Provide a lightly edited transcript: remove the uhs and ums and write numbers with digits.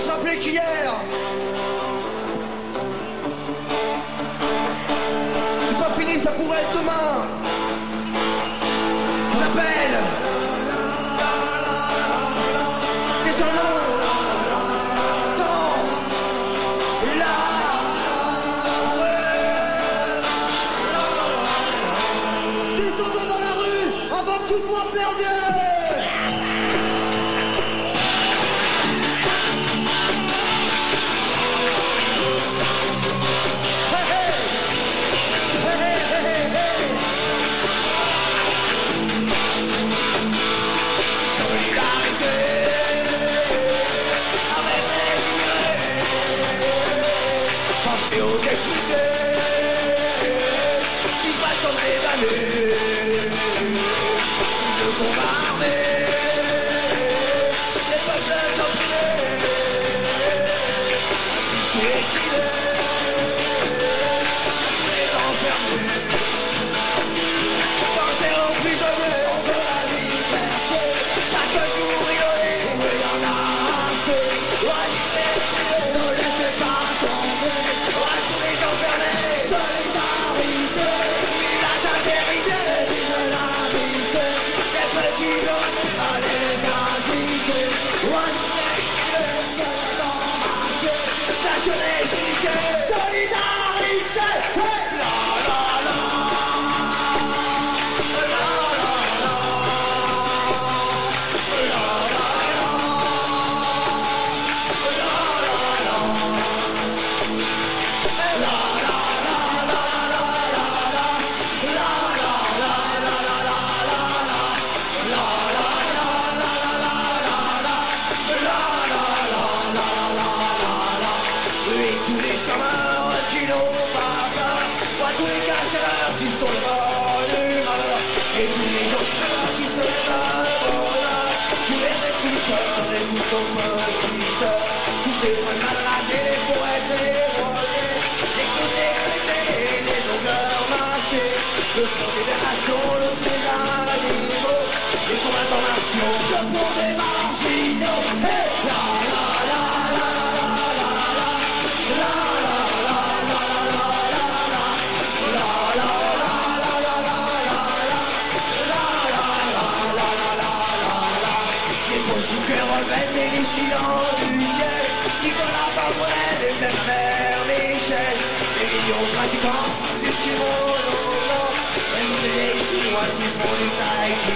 rappeler qu'hier, c'est pas fini, ça pourrait être demain. Ça s'appelle descendons dans la rue. Descendons dans la rue avant que tout soit perdu. Et aux expulsés qui se battent comme les damnés, de combat armé, les peuples opprimés, ainsi c'est équilé, les enfermés, pensez aux prisonniers de la liberté, chaque jour il y en a assez, agissez, ne laissez pas tomber. Solidarité, la sincérité, vive l'amitié, les petits gens, allez les agiter, nationalité, solidarité, hey, la la la, la la la, la tous les chômeurs qui n'ont pas peur, moi tous les casseurs qui sont les morts d'humeur, et tous les autres qui se lèvent le bonheur, tous les réfuteurs, les couteaux politiciens, tous les points malragés, les poètes et les volets, les côtés arrêtés, les jongleurs masqués, le front des nations, le des animaux, les combattants martiaux, le front des marginaux, hey, la la la la la la la. Les silents du ciel, Nicolas Babouet et même Mère Michel, les millions de pratiquants du kimono, et les Chinois qui font du tai chi.